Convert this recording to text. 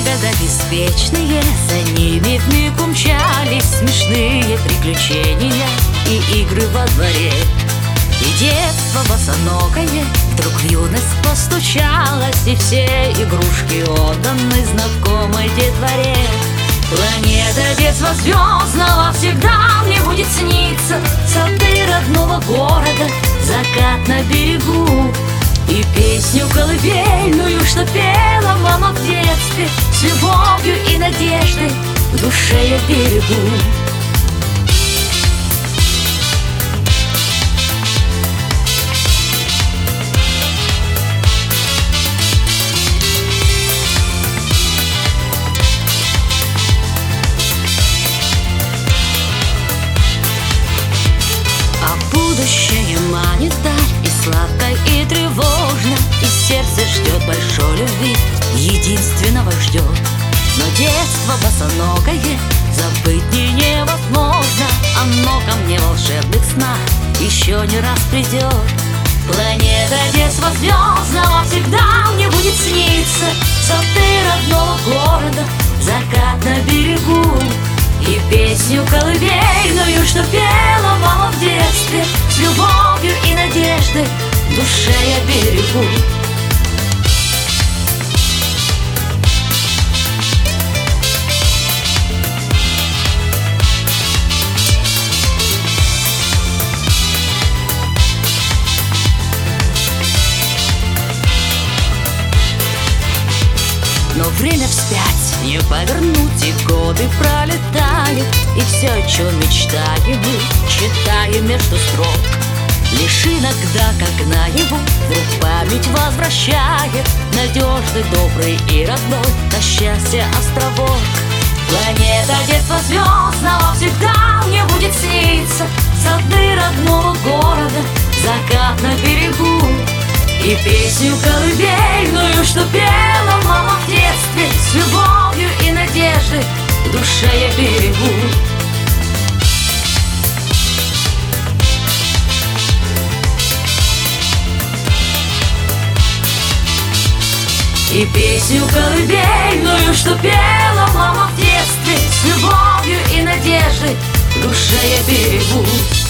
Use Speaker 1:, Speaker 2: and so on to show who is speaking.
Speaker 1: года беспечные, за ними вмиг умчались смешные приключения и игры во дворе. И детство босоногое вдруг в юность постучалось, и все игрушки отданы знакомой детворе. Планета детства звездного всегда мне будет сниться, сады родного города, закат на берегу. И песню колыбельную, что пела мама в детстве, с любовью и надеждой в душе я берегу. Будущее манит даль, и сладко, и тревожно, и сердце ждет большой любви, единственного ждет. Но детство босоногое забыть невозможно, оно ко мне в волшебных снах еще не раз придет. Планета детства звездного всегда мне будет сниться, сады родного города, закат на берегу. И песню колыбельную, что пела мама в детстве, с любовью и надеждой в душе я берегу. Но время вспять не повернуть, и годы пролетают, и все, о чем мечтаем мы, читаем между строк. Лишь иногда, как наяву, вдруг память возвращает надежный, добрый и родной на счастье островок. Планета детства звездного всегда мне будет сниться, сады родного города, закат на берегу. И песню колыбельную, что пела мама в детстве, с любовью и надеждой в душе я берегу. И песню колыбельную, что пела мама в детстве, с любовью и надеждой в душе я берегу.